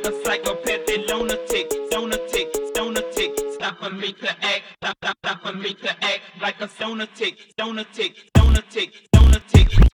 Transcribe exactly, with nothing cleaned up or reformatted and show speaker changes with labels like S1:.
S1: like a psychopathic lunatic, lunatic, lunatic. Stop for me to act, stop, stop, stop for me to act like a lunatic, lunatic, lunatic, lunatic.